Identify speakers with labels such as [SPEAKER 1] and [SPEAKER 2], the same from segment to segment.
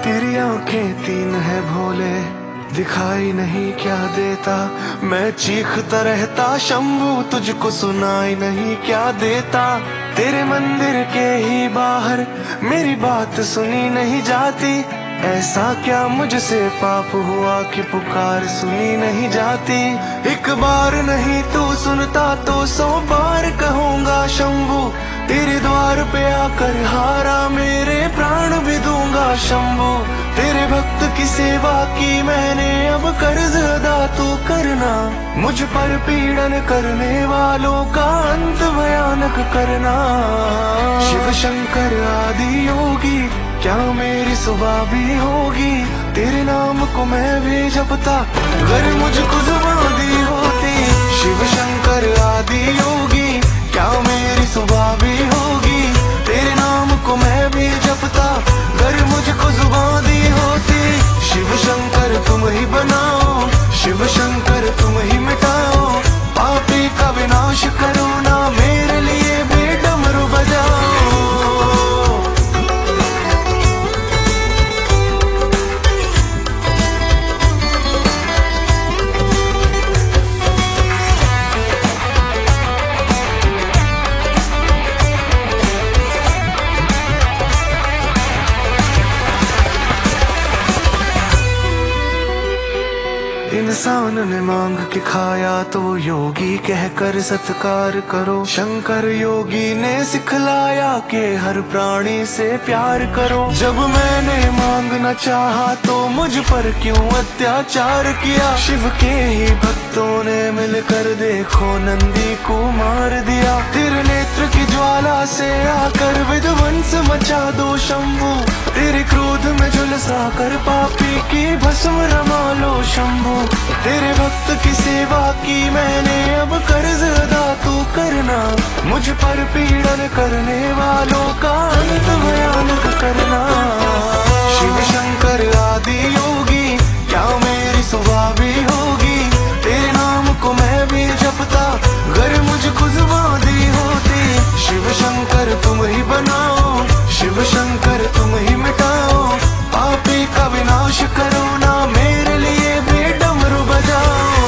[SPEAKER 1] तेरी आंखें तीन है भोले, दिखाई नहीं क्या देता। मैं चीखता रहता शंभू, तुझको सुनाई नहीं क्या देता। तेरे मंदिर के ही बाहर मेरी बात सुनी नहीं जाती। ऐसा क्या मुझसे पाप हुआ कि पुकार सुनी नहीं जाती। एक बार नहीं तू सुनता तो 100 बार कहूँगा शंभू। तेरे द्वार पे आकर हारा मेरे प्राण भी दूंगा शंभू। तेरे भक्त की सेवा की मैंने, अब कर्ज अदा तू करना। मुझ पर पीड़न करने वालों का अंत भयानक करना। शिव शंकर आदि योगी, क्या मेरी सुबह भी होगी। तेरे नाम को मैं भी जपता, अगर मुझको जुबान दी होती। शिव शंकर आदि योगी, क्या मेरी सुबह भी होगी। तेरे नाम को मैं भी जपता, अगर मुझको जुबान दी होती। शिव शंकर तुम ही बनाओ, शिव शंकर तुम ही मिटाओ। पापी का विनाश करो ना, मेरे लिए भी डमरू बजाओ। इंसान ने मांग के खाया तो योगी कहकर सत्कार करो। शंकर योगी ने सिखलाया कि हर प्राणी से प्यार करो। जब मैंने मांगना चाहा तो मुझ पर क्यों अत्याचार किया। शिव के ही भक्तों ने मिलकर देखो नंदी को मार दिया। तेरे नेत्र की ज्वाला से आकर विध्वंस मचा दो शंभू। तेरे क्रोध में झुलसा कर पापी की भस्म रमा लो शंभू। तेरे भक्त की सेवा की मैंने, अब कर्ज अदा तू करना। मुझ पर पीड़न करने वालों का अंत भयानक करना। शिव शंकर आदि योगी, क्या मेरी सुबह भी होगी। तेरे नाम को मैं भी जपता, अगर मुझको जुबान दी होती। शिव शंकर तुम ही बनाओ, शिव शंकर तुम ही मिटाओ। पापी का विनाश करो ना, मेरे लिए भी डमरू बजाओ।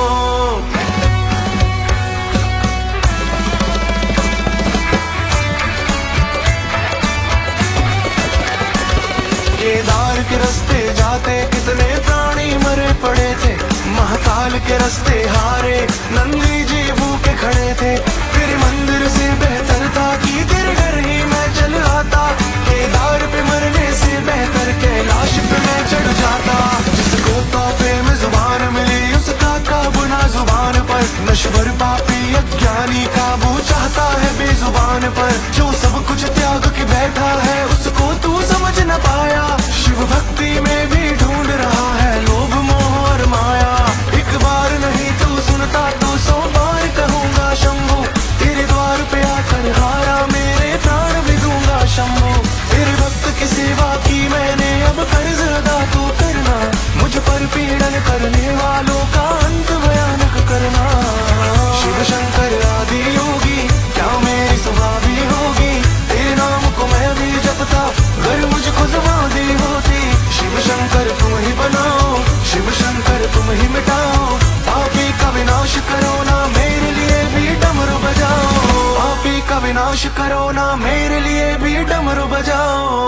[SPEAKER 1] केदार के रास्ते जाते कितने प्राणी मरे पड़े थे। महाकाल के रास्ते हारे नंदी जी भूखे खड़े थे। तेरे मंदिर से बेहतर था कि तेरे घर ही मैं चल आता। केदार पे मरने से बेहतर कैलाश पे मैं चढ़ जाता। जिसको तोहफे में जुबान मिली उसका काबू ना जुबान पर। नश्वर पापी अज्ञानी काबू चाहता है बेजुबान पर। जो सब कुछ त्याग के बैठा है उसको तू समझ न पाया। शिव भक्ति में भी ढूंढ रहा है लोभ मोह और माया। एक बार नहीं तू सुनता तो 100 बार कहूँगा शंभू। तेरे द्वार पे आकर हारा मेरे प्राण भी दूंगा शंभू। तेरे भक्त की सेवा की मैंने, अब कर्ज अदा तू करना। मुझ पर पीड़न करने वालों का अंत भयानक करना। शिव शंकर आदि योगी, क्या मेरी सुबह भी होगी। तेरे नाम को मैं भी जपता, अगर मुझको जुबान दी होती। शिव शंकर तुम ही बनाओ, शिव शंकर तुम ही मिटाओ। पापी का विनाश करो ना, मेरे लिए भी डमरू बजाओ। पापी का विनाश करो ना, मेरे लिए भी डमरू बजाओ।